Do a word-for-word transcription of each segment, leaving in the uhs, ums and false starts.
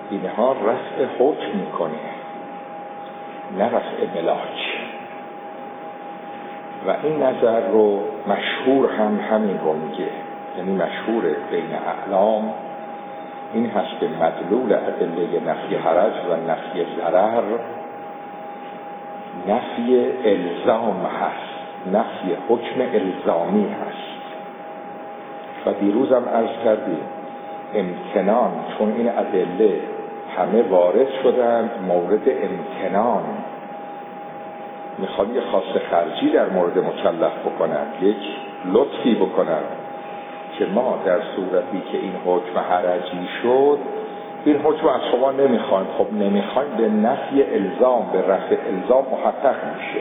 اینها رفع حکم میکنه، نه رفع ملاک. و این نظر رو مشهور هم همین رو میگه، یعنی مشهور بین اعلام این هست که مدلول ادله نفی حرج و نفی ضرر نفی الزام هست، نفی حکم الزامی هست. و دیروزم عرض کردیم امتنان، چون این ادله همه وارد شدند مورد امتنان، میخواد یه خاص خرجی در مورد مکلف بکنند، یک لطفی بکنند که ما در صورتی که این حکم حرجی شد این حکم از شما نمیخوایم، خب نمیخوایم به نفی الزام، به رفع الزام محقق میشه،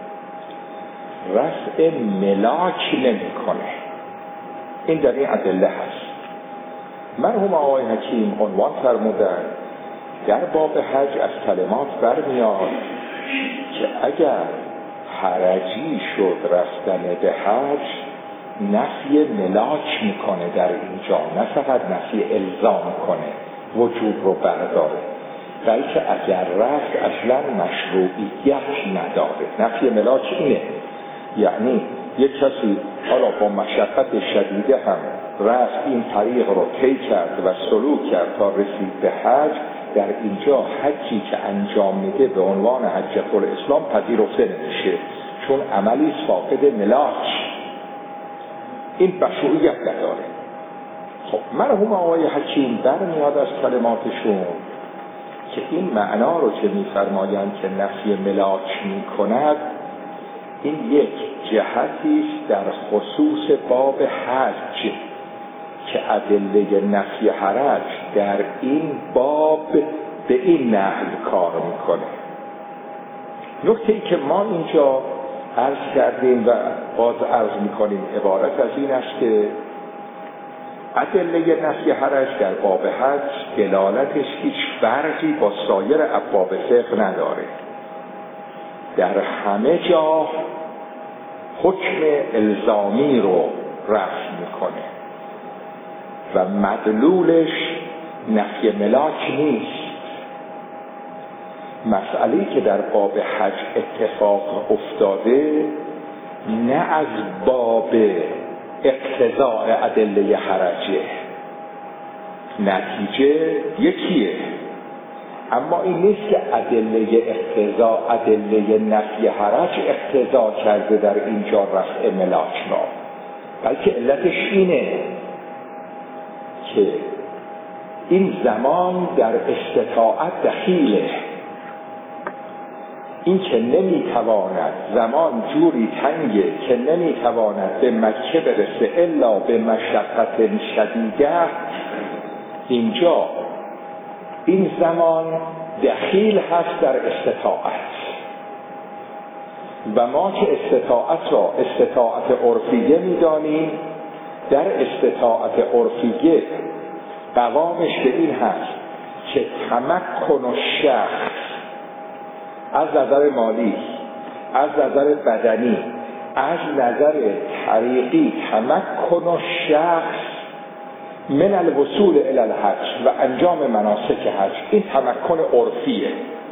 رفع ملاک نمیکنه. این در این ادله هست. مرحوم آقای حکیم عنوان فرمودن در باب حج از کلمات برمیاد که اگر حرجی شد رفتن به حج نفی ملاک میکنه در اینجا، نه فقط نفی الزام کنه وجوب رو برداره، بلکه اگر رفت اصلا مشروعیت نداره. نفی ملاک اینه، یعنی یک کسی حالا با مشقت شدیده هم رفت این طریق رو طی کرد و سلوک کرد تا رسید به حج، در اینجا حجی که انجام میده به عنوان حجة الاسلام پذیرفته نمیشه، چون عملی فاقد ملاک، این مشروعیت نداره. خب مرحوم آقای حکیم برمیاد از کلماتشون که این معنا رو که میفرمایند که نفی ملاک میکند، این یک جهتی است در خصوص باب حج که ادله نفی حرج در این باب به این نحو کار میکنه. نکته ای که ما اینجا عرض کردیم و باز عرض میکنیم عبارت از این است که ادله نفی حرج در باب حج دلالتش هیچ فرقی با سایر ابواب فقه نداره، در همه جا حکم الزامی رو رفع میکنه و مدلولش نفی ملاک نیست. مسئله‌ای که در باب حج اتفاق افتاده نه از باب اقتضاء ادله حرجه، نتیجه یکیه، اما این نیست که ادله اقتضاء ادله نفی حرج اقتضا کرده در اینجا رفع ملاک را، بلکه علتش اینه که این زمان در استطاعت دخیله، این که نمیتواند، زمان جوری تنگه که نمیتواند به مکه برسه الا به مشقت شدیده، اینجا این زمان دخیل هست در استطاعت و ما که استطاعت را استطاعت عرفیه میدانیم، در استطاعت عرفیه قوامش به این هست که تمکن و شخص از نظر مالی، از نظر بدنی، از نظر طریقی، تمکن و شخص من الوصول الی الحج و انجام مناسک حج، این تمکن عرفیه.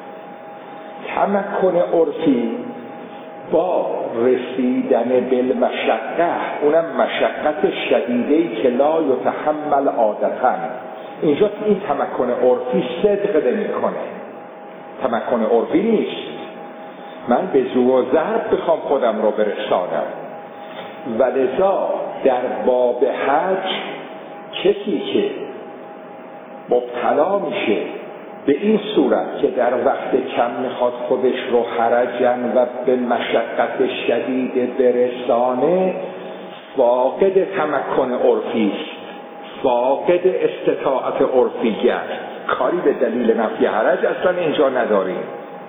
تمکن عرفی با رسیدن بالمشقه، اونم مشقت شدیده‌ای که لا یتحمل عادتاً، اینجا این تمکن عرفی صدق نمی‌کنه، تمکن عرفی نیست. من به زور و ضرب بخوام خودم رو برسانم، ولذا در باب حج کسی که مبتلا میشه به این صورت که در وقت کم میخواد خودش رو حرجن و به مشقت شدید برسانه، فاقد تمکن عرفی است، فاقد استطاعت عرفی است، کاری به دلیل نفی حرج اصلا اینجا نداریم.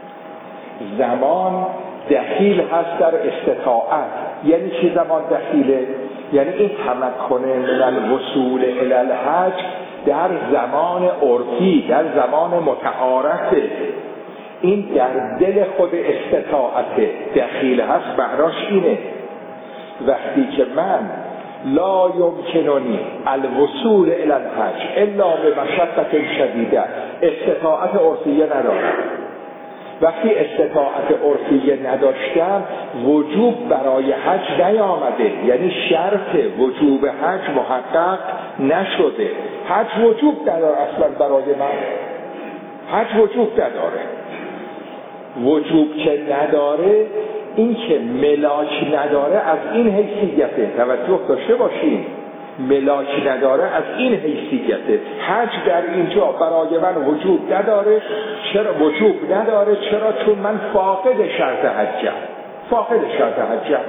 زمان دخیل هست در استطاعت. یعنی چی زمان دخیله؟ یعنی این تمکن من الوصول الی الحج در زمان عرفی، در زمان متعارفه، این در دل خود استطاعت دخیل هست. معناش اینه وقتی که من لا یمکننی الوصول الی الحج الا به مشقت شدیده. استطاعت عرفیه ندارم. وقتی استطاعت عرفیه نداشتم وجوب برای حج نیامده، یعنی شرط وجوب حج محقق نشده. حج وجوب نداره اصلا برای من. حج وجوب نداره. وجوب که نداره، این که ملاک نداره از این حیثیته. توجه داشته باشین، ملاک نداره از این حیثیته. حج در اینجا برای من وجوب نداره. چرا وجوب نداره؟ چرا؟ چون من فاقد شرط حجم. فاقد شرط حجم.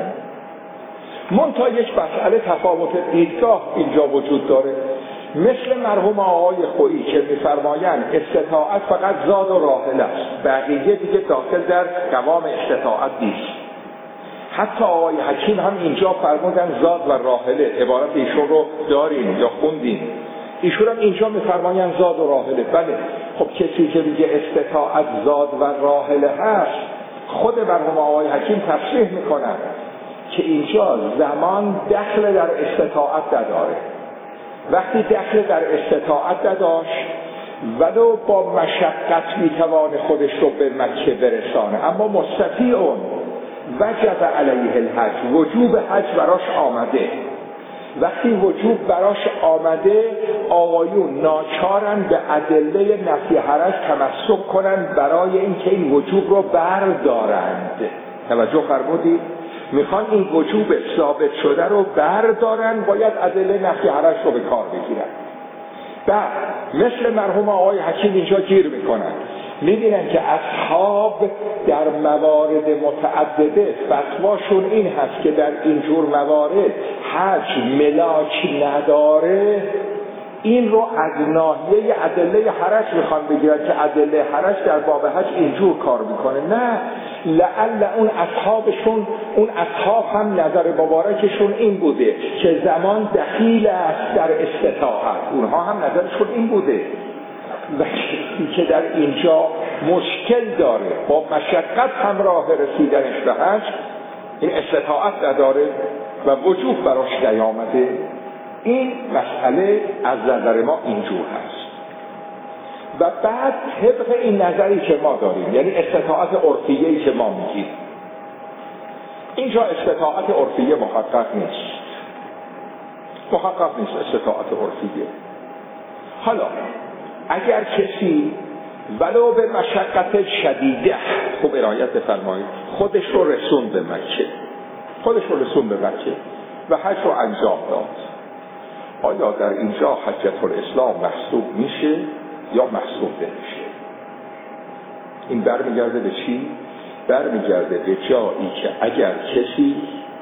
منتها یک مسئله تفاوت دیدگاه اینجا وجود داره. مثل مرحوم آقای خویی که می‌فرمایند استطاعت فقط زاد و راحله است، بقیه دیگه داخل در قوام استطاعت نیست. حتی آقای حکیم هم اینجا فرمودن زاد و راحله، عبارت ایشون رو داریم یا خوندیم. ایشون هم اینجا می‌فرمایند زاد و راحله. بله، خب کسی که میگه استطاعت زاد و راحله هست، خود مرحوم آقای حکیم تصریح میکنن که اینجا زمان دخل در استطاعت نداره. وقتی دخل در استطاعت نداشت ولو با مشقت میتوان خودش رو به مکه برسانه، اما مستطیعون وجب علیه الحج، وجوب حج براش آمده. وقتی وجوب براش آمده، آقایون ناچارن به ادله نفی حرج تمسک کنن برای اینکه این وجوب رو بردارند. توجه فرمودید؟ میخوان این وجوب ثابت شده رو بردارن، باید ادله نفی حرج رو به کار بگیرن. بعد مثل مرحوم آقای حکیم اینجا گیر میکنن، میبینن که اصحاب در موارد متعدده فتواشون این هست که در اینجور موارد حج ملاک نداره. این رو از ناحیه ادله حرج میخوان بگیرن که ادله حرج در باب حج اینجور کار میکنه. نه، لعل اون اصحابشون، اون اصحاب هم نظر مبارکشون این بوده که زمان دخیل است در استطاعت. اونها هم نظرشون این بوده و که در اینجا مشکل داره با مشقت همراه رسیدنش به حج، این استطاعت نداره و وجوب براش نیامده. این مسئله از نظر ما اینجور هست. و بعد طبق این نظری که ما داریم، یعنی استطاعت عرفیه‌ای که ما میگیم، اینجا استطاعت عرفیه محقق نیست. محقق نیست استطاعت عرفیه. حالا اگر کسی ولو به مشقت شدیده، خوب عنایت فرمایید، خودش رو رسون به مکه، خودش رو رسون به مکه و حج رو انجام داد، آیا در اینجا حجة الاسلام محسوب میشه یا محسوب نمیشه؟ این برمیگرده به چی؟ برمیگرده به جایی که اگر کسی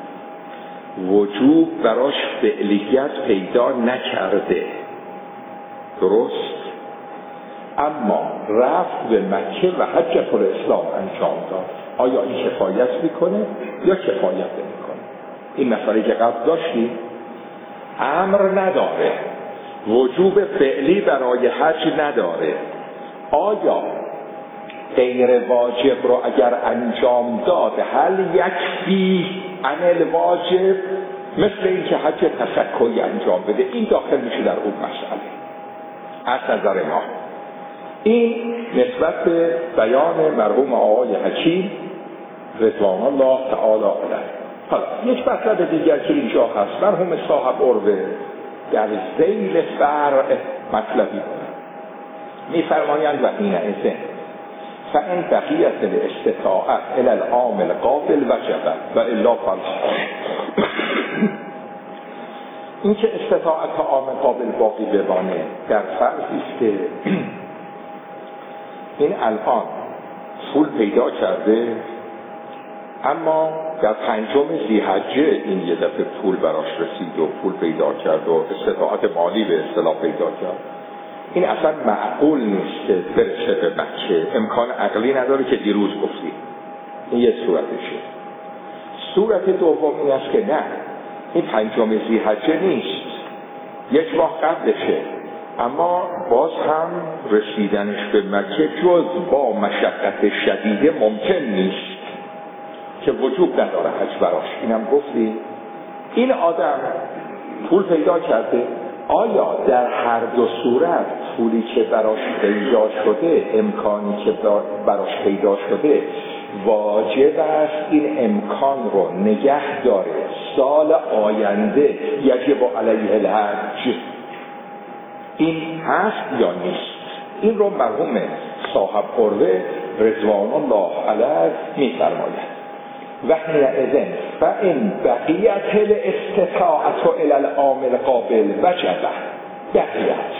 وجوب براش فعلیت پیدا نکرده، درست، اما رفت به مکه و حجة الاسلام انجام داد، آیا این کفایت میکنه یا کفایت نمیکنه؟ این مسئله که قبل داشتیم امر نداره، وجوب فعلی برای حج نداره. آیا غیر واجب رو اگر انجام داد هل یکفی عن الواجب؟ مثل این که حج تشکری انجام بده، این داخل میشه در اون مسئله. از نظر ما این نسبت به بیان مرحوم آقای حکیم رضوان الله تعالی علیه. حالا یک مطلب دیگر که اینجا هست، مرحوم صاحب عروه در ذیل فرع مطلبی کنند، میفرمایند و این ازن فان بقیت الاستطاعت الی العام القابل وجب و الا فلا. این که استطاعت عام قابل باقی بمانه در فرضی است که این الان پول پیدا کرده، اما در پنجم ذی‌حجه این یه دفعه پول براش رسید و پول پیدا کرد و استطاعت مالی به اصطلاح پیدا کرد. این اصلا معقول نیست که برسه به مکه، امکان عقلی نداره که دیروز گفتیم. این یه صورتشه. صورت دوم این است که نه، این پنجم ذی‌حجه نیست، یک ماه قبلشه، اما باز هم رسیدنش به مکه جز با مشقت شدیده ممکن نیست که وجوب نداره حج براش. اینم گفتیم این آدم پول پیدا کرده، آیا در هر دو صورت پولی که براش پیدا شده، امکانی که براش پیدا شده، واجب است این امکان رو نگه داره سال آینده یجب علیه الحج؟ این هست یا نیست؟ این رو مرحوم صاحب قربه رضوان الله علیه می‌فرماید و حینئذ فإن بقیت الاستطاعة الی العام القابل وجب. بقیت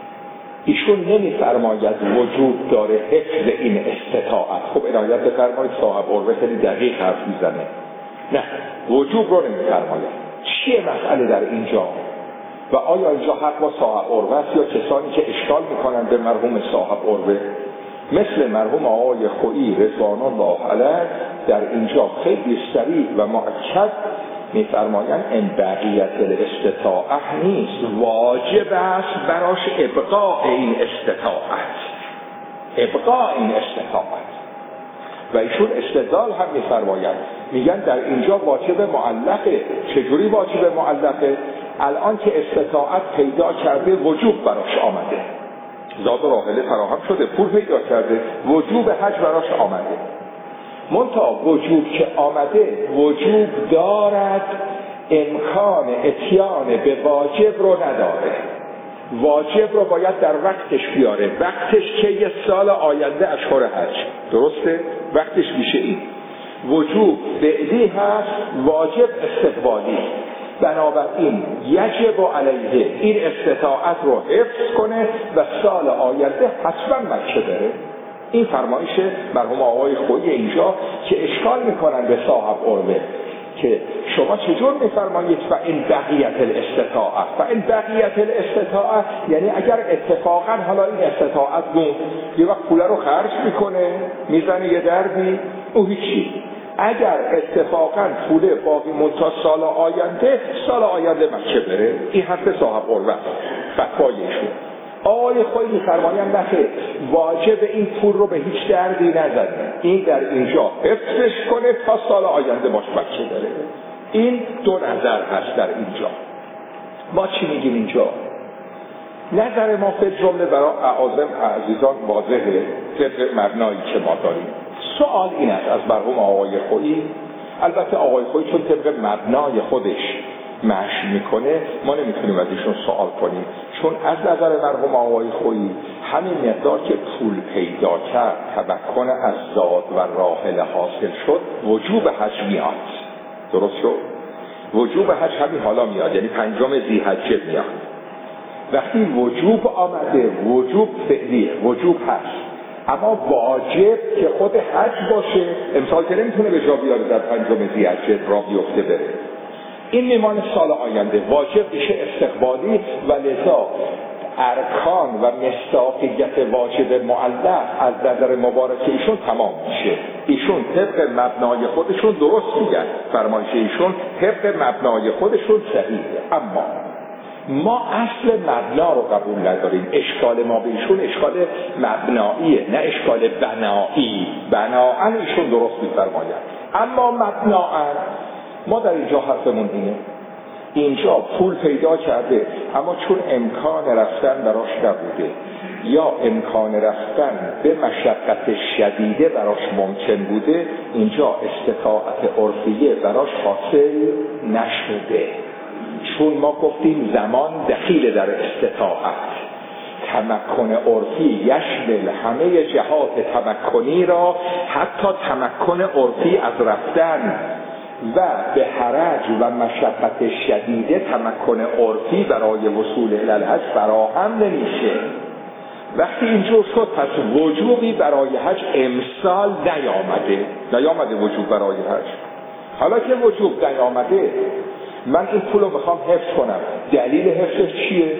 ایشون نمی‌فرماید وجود داره حفظ این استطاعت. خب عنایت بفرمایید، صاحب قربه خیلی دقیق حرف میزنه. نه، وجوب رو نمی‌فرماید. چیه مسئله در اینجا؟ و آیا اینجا حق با صاحب قربه است یا کسانی که اشکال میکنن به مرحوم صاحب قربه؟ مثل مرحوم آقای خویی رضوان الله علیه در اینجا خیلی صریح و مؤکد میفرمایند این بقیت الاستطاعه نیست، واجب است براش ابقاء این استطاعت، ابقاء این استطاعت. و ایشون استدلال هم میفرمایند، میگن در اینجا واجب معلقه. چجوری واجب معلقه؟ الان که استطاعت پیدا کرده وجوب براش آمده، زاد و راحله فراهم شده، پول پیدا کرده، وجوب حج براش آمده. منتها وجوب که آمده وجوب دارد، امکان اتیان به واجب رو نداره. واجب رو باید در وقتش بیاره. وقتش که یه سال آینده اشهر حج، درسته؟ وقتش میشه این. وجوب فعلی هست، واجب استقبالی. بنابراین یجب علیه این استطاعت رو حفظ کنه و سال آینده حتما مکه بره. این فرمایش مرحوم آقای خویی اینجا که اشکال میکنن به صاحب قربه که شما چجور میفرمایید و این بقیت الاستطاعه؟ و این بقیت الاستطاعه یعنی اگر اتفاقا حالا این استطاعت موند، یه وقت پول رو خرج میکنه، میزنه یه دربی، او هیچی. اگر اتفاقا پول باقی موند تا سال آینده، سال آینده مکه بره. این حرف صاحب قربه فتوایشون. آقای خویی می‌فرمایند نه، واجب این پول رو به هیچ دردی نزنه، این در اینجا حفظش کنه تا سال آینده باش مکه بره. این دو نظر هست در اینجا. ما چی میگیم اینجا؟ نظر ما فی جمله برای اعاظم عزیزان واضحه طبق مبنایی که ما داریم. سوال این است از مرحوم آقای خویی، البته آقای خویی چون طبق مبنای خودش مشی میکنه ما نمیتونیم از ایشون سوال کنیم، چون از نظر مرحوم آقای خویی همین مقدار که پول پیدا کرد، تمکن از زاد و راحله حاصل شد، وجوب حج میاد. درست شد؟ وجوب حج همین حالا میاد، یعنی پنجم ذی‌حجه میاد. وقتی وجوب آمده، وجوب فعلیه، وجوب هست، اما واجب که خود حج باشه امسال که نمیتونه به جا بیاره در پنجم ذی‌حجه را بیفته بره، این میمانه سال آینده. واجب میشه استقبالی و لذا ارکان و مصداقیت واجب معلق از نظر مبارک ایشون تمام میشه. ایشون طبق مبنای خودشون درست میگن، فرمایش ایشون طبق مبنای خودشون صحیحه. اما ما اصل مبنا رو قبول نداریم. اشکال ما به ایشون اشکال مبناییه، نه اشکال بنایی. بناً ایشون درست میفرماید، اما مبناً ما در اینجا حرفمون اینه، اینجا پول پیدا کرده اما چون امکان رفتن براش نبوده یا امکان رفتن به مشقت شدیده براش ممکن بوده، اینجا استطاعت عرفیه براش حاصل نشده. چون ما گفتیم زمان دخیل در استطاعت، تمکن عرفی یشمل همه جهات تمکنی را، حتی تمکن عرفی از رفتن و به حرج و مشقت شدیده تمکن عرفی برای وصول الی الحج فراهم نمیشه. وقتی اینجور شد پس وجوبی برای حج امسال نیامده، نیامده وجوب برای حج. حالا که وجوب نیامده، من این پول رو میخوام حفظ کنم، دلیل حفظش چیه؟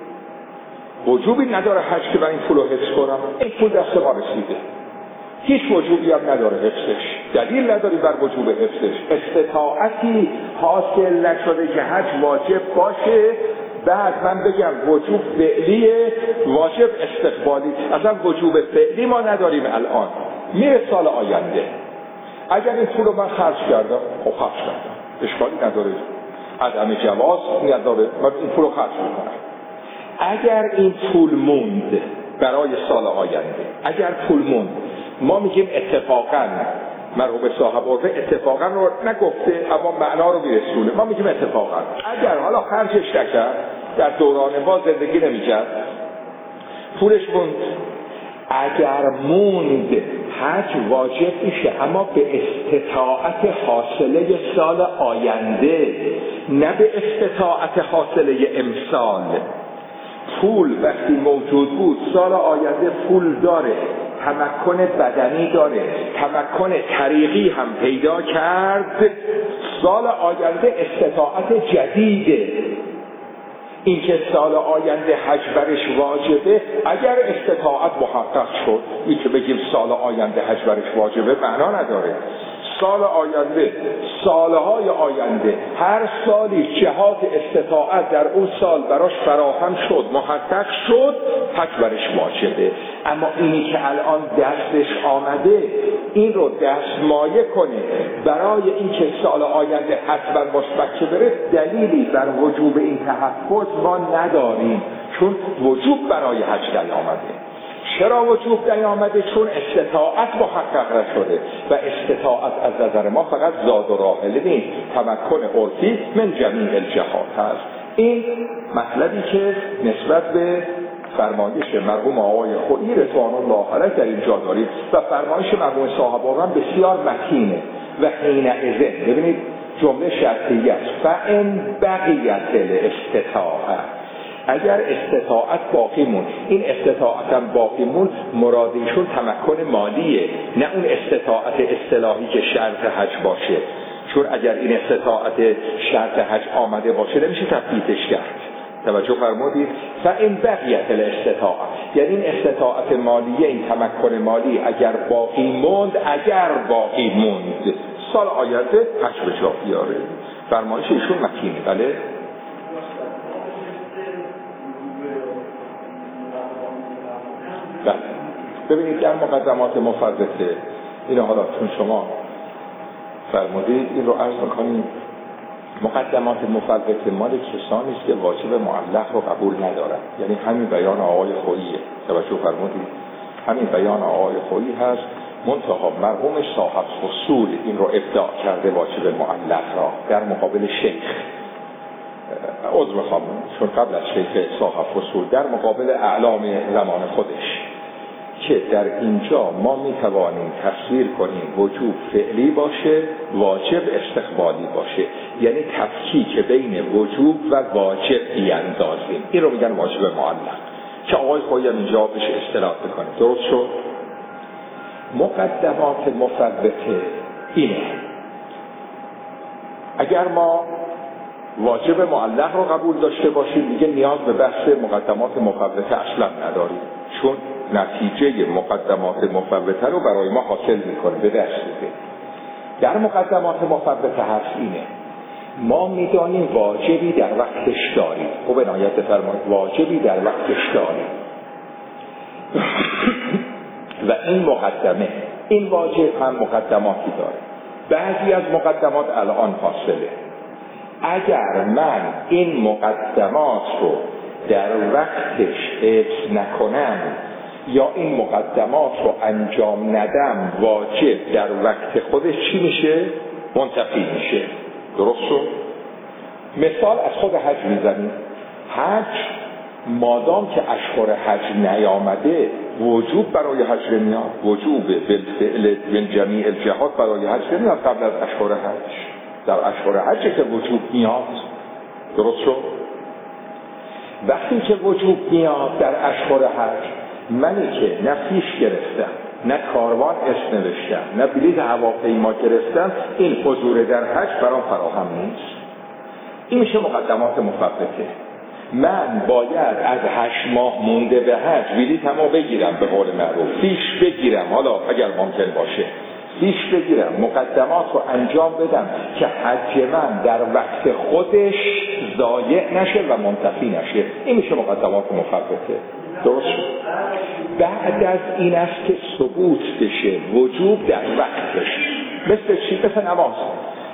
وجوبی نداره حج که من این پول رو حفظ کنم، این پول دست ما رسیده، هیچ وجوبی هم نداره حفظش، دلیل نداری بر وجوب حفظش. استطاعتی حاصل نشده که حج واجب باشه، بعد من بگم وجوب فعلیه، واجب استقبالی. اصلا وجوب فعلی ما نداریم الان، میره سال آینده. اگر این پول رو من خرج کردم، خب خرج کردم، اشکالی نداره. عدم جواز نیاز داره من این پول رو خرج میکنم. اگر این پول موند برای سال آینده، اگر پول موند، ما میگیم اتفاقاً مرحوم صاحب عرفه اتفاقاً رو نگفته اما معنا رو میرسونه، ما میگیم اتفاقاً اگر حالا خرجش نکرد، در دوران ما زندگی نمیکرد، پولش موند، اگر موند حج واجب میشه اما به استطاعت حاصله سال آینده، نه به استطاعت حاصله امسال. پول وقتی موجود بود سال آینده پول داره، تمکن بدنی داره، تمکن طریقی هم پیدا کرد، سال آینده استطاعت جدیده. این که سال آینده حج برش واجبه، اگر استطاعت محقق شد، این که بگیم سال آینده حج برش واجبه معنا نداره. سال آینده، سالهای آینده، هر سالی جهات استطاعت در اون سال براش فراهم شد، محقق شد، حج برش واجبه. اما اینی که الان دستش آمده این رو دستمایه کنه برای اینکه سال آینده حتما باش بچه بره، دلیلی بر وجوب این تحفظ ما نداریم، چون وجوب برای حج نیامده. چرا وجوب نیامده؟ چون استطاعت محقق نشده و استطاعت از نظر ما فقط زاد و راحله نیست، تمکن عرفی من جمیع الجهات هست. این مطلبی که نسبت به فرمایش مرحوم آقای خویی رضوان الله علیه در اینجا دارید و فرمایش مرحوم صاحب هم بسیار متینه و حینئذ، ببینید جمله شرطیه است، فان بقیت الاستطاعه، اگر استطاعت باقی مون، این استطاعت هم باقی مون مرادشون تمکن مالیه، نه اون استطاعت اصطلاحی که شرط حج باشه، چون اگر این استطاعت شرط حج آمده باشه نمیشه تثبیتش کرد. توجه فرمودید؟ فان بقیت الاستطاعه، یعنی این استطاعت مالیه، این تمکن مالی اگر باقی موند، اگر باقی موند سال آینده حج به جا بیاره. فرمایش ایشون متینه. بله بله. ببینید در مقدمات مفرطه، اینو حالا چون شما فرمودید این رو عرض میکنیم، مقدمات مفرطه مال کسانی است که واجب معلق رو قبول ندارن، یعنی همین بیان آقای خوییه. توجه فرمودید؟ همین بیان آقای خویی هست، منتها مرحوم صاحب فصول این رو ابداع کرده واجب معلق را در مقابل شیخ، عذر میخوام چون قبل از شیخ صاحب فصول، در مقابل اعلام زمان خودش، که در اینجا ما میتوانیم تفسیر کنیم وجوب فعلی باشه، واجب استقبالی باشه، یعنی تفکیک بین وجوب و واجب بیاندازیم. این رو میگن واجب معلق که آقای خویی اینجا بهش اصطلاح بکنه. درست شد؟ مقدمات مفرطه اینه، اگر ما واجب معلق رو قبول داشته باشیم دیگه نیاز به بحث مقدمات مفرطه اصلا نداریم، چون نتیجه مقدمات مفرطه رو برای ما حاصل میکنه، به دست میده. در مقدمات مفرطه هست اینه، ما میدانیم واجبی در وقتش داریم، خب عنایت بفرمایید، واجبی در وقتش داریم و این مقدمه، این واجب هم مقدماتی داره. بعضی از مقدمات الان حاصله. اگر من این مقدمات رو در وقتش حفظ نکنم یا این مقدمات رو انجام ندم، واجب در وقت خودش چی میشه؟ منتفی میشه. درست شد؟ مثال از خود حج میزنیم. حج مادام که اشهر حج نیامده وجوب برای حج نمیاد، وجوب بالفعل من جمیع الجهات برای حج نمیاد قبل از اشهر حج، در اشهر حج که وجوب میاد. درست شد؟ وقتی که وجوب میاد در اشهر حج، منی که نه فیش گرفتم، نه کاروان اسم نوشتم، نه بلیط هواپیما گرفتم، این حضور در حج برام فراهم نیست. این میشه مقدمات مفرطه. من باید از هشت ماه مونده به حج بلیطمو بگیرم، به قول معروف فیش بگیرم، حالا اگر ممکن باشه فیش بگیرم، مقدمات رو انجام بدم که حج من در وقت خودش ضایع نشه و منتفی نشه. این میشه مقدمات مفرطه. درست شد؟ بعد از این است که ثبوت بشه وجوب در وقتش. مثل چی؟ مثل نماز.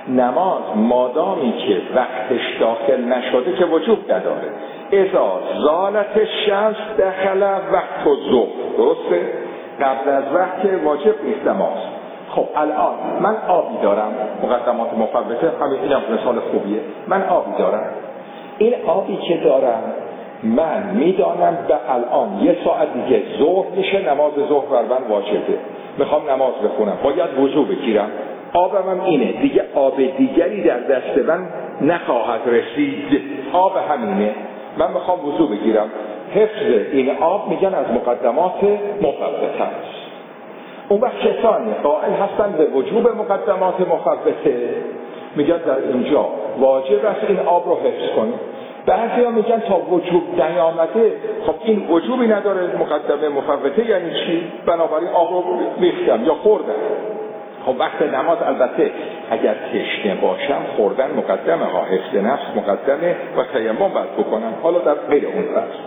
نماز مادامی که وقتش داخل نشده که وجوب نداره. اذا زالت الشمس دخل وقت الظهر، درسته؟ قبل از وقت که واجب نیست نماز. خب الان من آبی دارم، مقدمات مفوته همین، اینم مثال خوبیه. من آبی دارم، این آبی که دارم من میدانم به الان یه ساعت دیگه ظهر میشه، نماز ظهر بر من واجبه، میخوام نماز بخونم، باید وضو بگیرم. آبم هم اینه دیگه، آب دیگری در دست من نخواهد رسید، آب همینه، من میخوام وضو بگیرم. حفظ این آب میگن از مقدمات مفوته است. اون وقت کسانی قائل هستن به وجوب مقدمات مفوته میگن در اینجا واجب است این آب رو حفظ کنید. بعضی ها میگن تا وجوب نیامده، خب این وجوبی نداره مقدمه مفوته یعنی چی؟ بنابراین آب رو ریختم یا خوردم. خب وقت نماز البته اگر تشنه باشم خوردن مقدمه ها، حفظ نفس مقدمه و تیمم باید بکنم. حالا در غیر اون فرض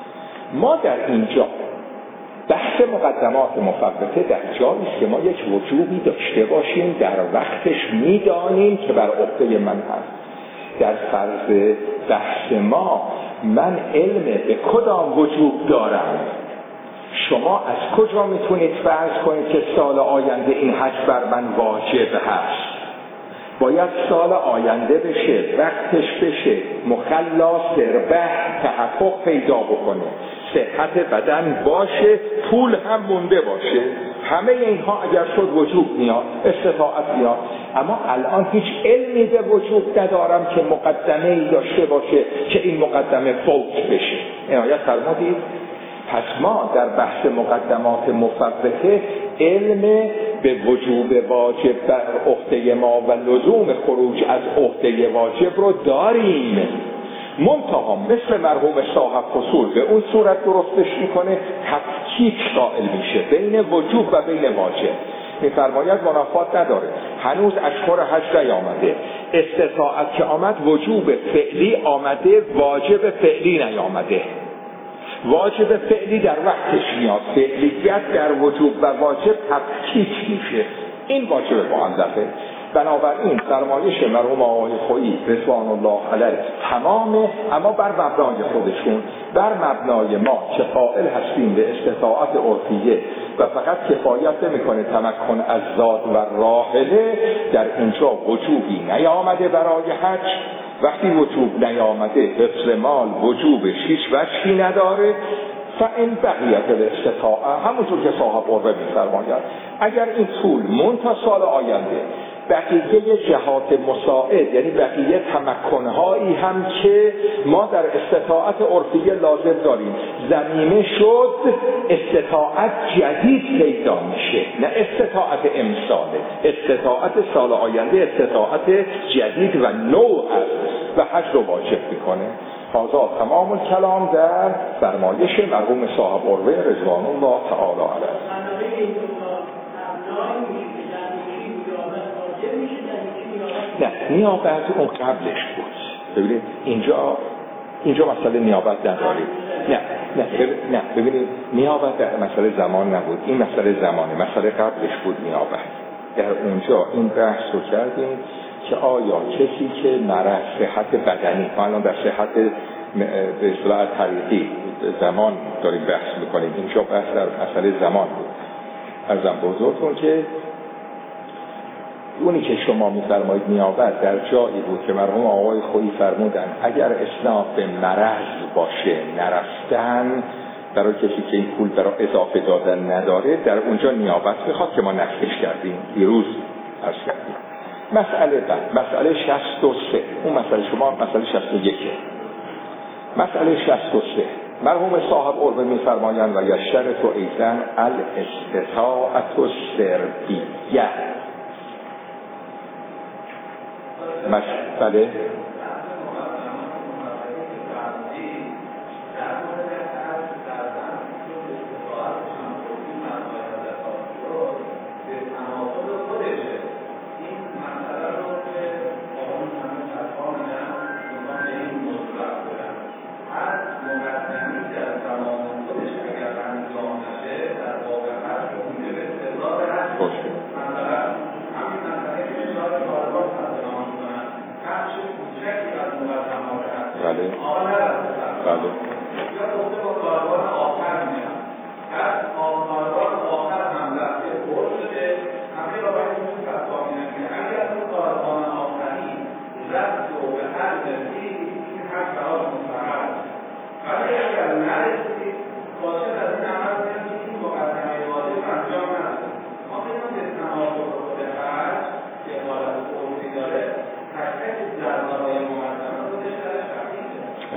ما در اینجا بحث مقدمات مفوته در جایی است که ما یک وجوبی داشته باشیم در وقتش میدانیم که بر عهده من هست. در فرض بحث ما من علم به کدام وجوب دارم. شما از کجا میتونید فرض کنید که سال آینده این حج بر من واجب هست؟ باید سال آینده بشه، وقتش بشه، مخلا سربه تحقق پیدا بکنه، صحت بدن باشه، پول هم مونده باشه. همه اینها اگر شد وجوب میاد، استطاعت میاد. اما الان هیچ علمی به وجوب ندارم که مقدمه‌ای داشته باشه که این مقدمه فوت بشه. عنایت فرمودید. پس ما در بحث مقدمات مفوته علم به وجوب واجب بر عهده ما و لزوم خروج از عهده واجب رو داریم. منتها مثل مرحوم صاحب فصول به اون صورت درستش میکنه، تفکیک قائل میشه بین وجوب و بین واجب. میفرماید منافات نداره، هنوز اشهر حج نیامده، استطاعت که آمد وجوب فعلی آمده، واجب فعلی نیامده. واجب فعلی در وقتش میاد، فعلیت در وجوب و واجب تفکیک میشه، این واجب معلقه. بنابراین فرمایش مرحوم آقای خویی رضوان الله علیه تمامه، اما بر مبنای خودشون، بر مبنای ما که قائل هستیم به استطاعت عرفیه و فقط کفایت نمیکنه تمکن از زاد و راحله، در اینجا وجوبی نیامده برای حج. وقتی وجوب نیامده، حفظ مال وجوبش هیچ وجهی نداره. فإن بقیت الاستطاعه، همونطور که صاحب قربه می‌فرماید، اگر این طول منتا سال آینده بقیه جهات مساعد، یعنی بقیه تمکنهایی هم که ما در استطاعت عرفیه لازم داریم ضمیمه شد، استطاعت جدید پیدا میشه، نه استطاعت امساله، استطاعت سال آینده استطاعت جدید و نوع است و حج رو واجب میکنه. هذا تمام الکلام در فرمایش مرحوم صاحب قربه رضوان الله تعالی علیه. نه، نیابت اون قبلش بود. ببینید اینجا اینجا مسئله نیابت نداریم. نه نه ببینید نه ببینید نیابت در مسئله زمان نبود، این مسئله زمانه، مسئله قبلش بود نیابت. در اونجا این بحث رو کردیم که آیا کسی که مرض صحت بدنی، ما الان در صحت به اصطلاح طریقی زمان داریم بحث میکنیم، اینجا بحث در مسئله زمان بود. عرضم بزرگتون که اونی که شما می‌فرمایید نیابت در جایی بود که مرحوم آقای خویی فرمودن اگر اسناد به مرض باشه، نرفتن برای کسی که این پول برای اضافه دادن نداره، در اونجا نیابت میخواد که ما نقلش کردیم دیروز عرض کردیم. مسئله بعد مسئله شصت و سه، اون مسئله شما مسئله شصت و یک. مسئله شصت و سه مرحوم صاحب قربه می‌فرمایند و یشترط ایضا الاستطاعة السربیه. مسئله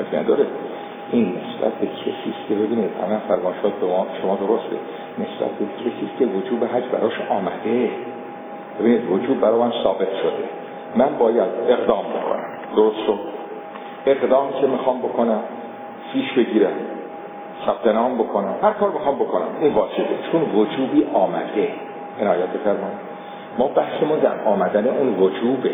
اهمیت نداره. این نسبت به کسی است که ببینید همه فرمایشات شما شما درسته، نسبت به کسی است که وجوب حج براش آمده. ببینید وجوب برای من ثابت شده، من باید اقدام بکنم، درست شد؟ اقدام که میخوام بکنم، فیش بگیرم، ثبت نام بکنم، هر کار میخوام بکنم، این واجبه چون وجوبی آمده. عنایت بفرمایید. ما بحثمون در آمدن اون وجوبه.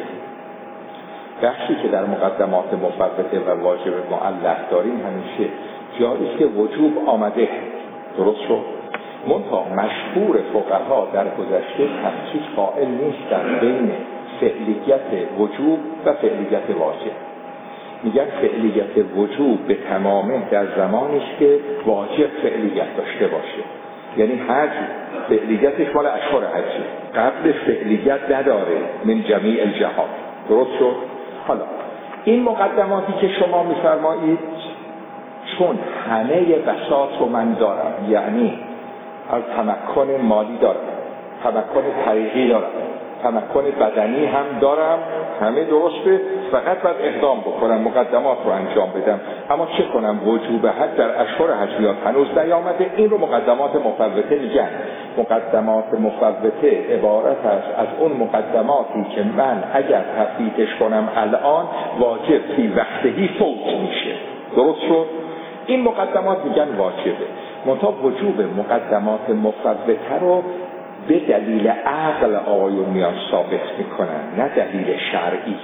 بحثی که در مقدمات مفوته و واجب معلق داریم همیشه جایی است که وجوب آمده، درست شد؟ منتها مشهور فقها در گذشته تفکیک قائل نیستند بین فعلیت وجوب و فعلیت واجب. میگن فعلیت وجوب به تمامه در زمانی است که واجب فعلیت داشته باشه، یعنی حج فعلیتش مال اشهر حجه، قبل فعلیت نداره من جمیع الجهات، درست شد؟ حالا این مقدماتی که شما میفرمایید چون همه بساط رو من دارم، یعنی از تمکن مالی دارم، تمکن طریقی دارم، تمکن بدنی هم دارم، همه درسته، فقط باید اقدام بکنم، مقدمات رو انجام بدم. اما چه کنم؟ وجوب حج در اشهر حج میاد، هنوز نیامده. این رو مقدمات مفوته میگن. مقدمات مفوته عبارت است از اون مقدماتی که من اگر تفویتش کنم الان واجب فی وقتهی فوت میشه، درست شد؟ این مقدمات میگن واجبه. منتها وجوب مقدمات مفوته رو به دلیل عقل آقایون میان ثابت میکنن، نه دلیل شرعی.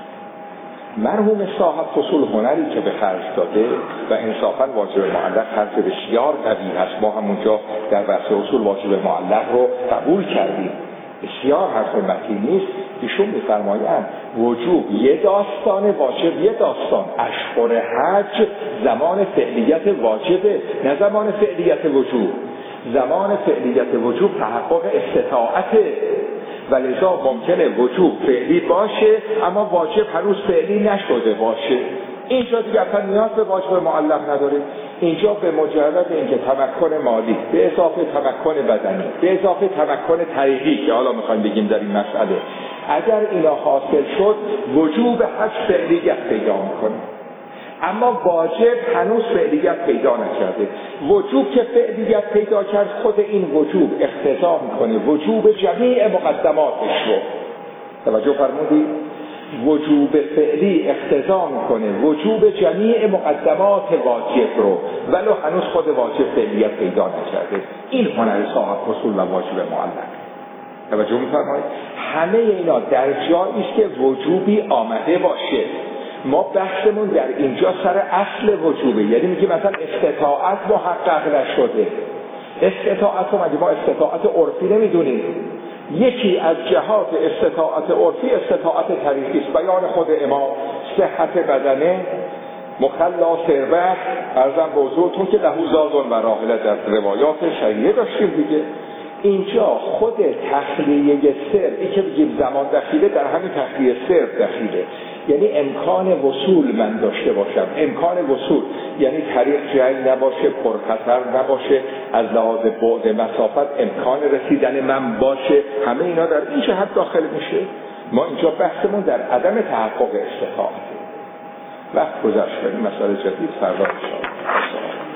مرحوم صاحب فصول هنری که به خرج داده و انصافا واجب معلق حرف بسیار قوی هست، ما همونجا در بحث اصول واجب معلق رو قبول کردیم، بسیار حرف متین نیست. ایشون میفرمایند وجوب یه داستان، واجب یه داستان. اشهر حج زمان فعلیت واجبه، نه زمان فعلیت وجوب. زمان فعلیت وجوب تحقق استطاعته و لذا ممکنه وجوب فعلی باشه اما واجب هنوز فعلی نشده باشه. اینجا دیگه اصلا نیاز به واجب معلق نداره. اینجا به مجرد اینکه تمکن مالی به اضافه تمکن بدنی به اضافه تمکن طریقی که حالا میخوایم بگیم در این مسئله، اگر اینا حاصل شد وجوب حج فعلیت پیدا میکنه، اما واجب هنوز فعلیت پیدا نکرده. وجوب که فعلیت پیدا کرد خود این وجوب اقتضا میکنه وجوب جمیع مقدماتش رو. توجه فرمودید؟ وجوب فعلی اقتضا میکنه وجوب جمیع مقدمات واجب رو، ولو هنوز خود واجب فعلیت پیدا نکرده. این هنر صاحب فصول و واجب معلق. توجه میفرمایید؟ همه اینا در جایی است که وجوبی آمده باشه. ما بحثمون در اینجا سر اصل وجوبه، یعنی میگیم مثلا استطاعت محقق نشده. استطاعت رو مگه ما استطاعت عرفی نمیدونیم؟ یکی از جهات استطاعت عرفی استطاعت طریقی است. بیان خود امام صحت بدنه مخلا ثروت، ارزم به حضورتون که لهو زاد و راحله در روایات صحیحه داشتیم دیگه. اینجا خود تخلیه صرف، که بگیم زمان دخیله، در همین تخلیه صرف دخیله، یعنی امکان وصول من داشته باشم. امکان وصول یعنی طریق جنگ نباشه، پرخطر نباشه، از لحاظ بعد مسافت امکان رسیدن من باشه، همه اینا در این جهت داخل میشه. ما اینجا بحثمون در عدم تحقق استطاعته. وقت گذشت، این مسئله جدید فردا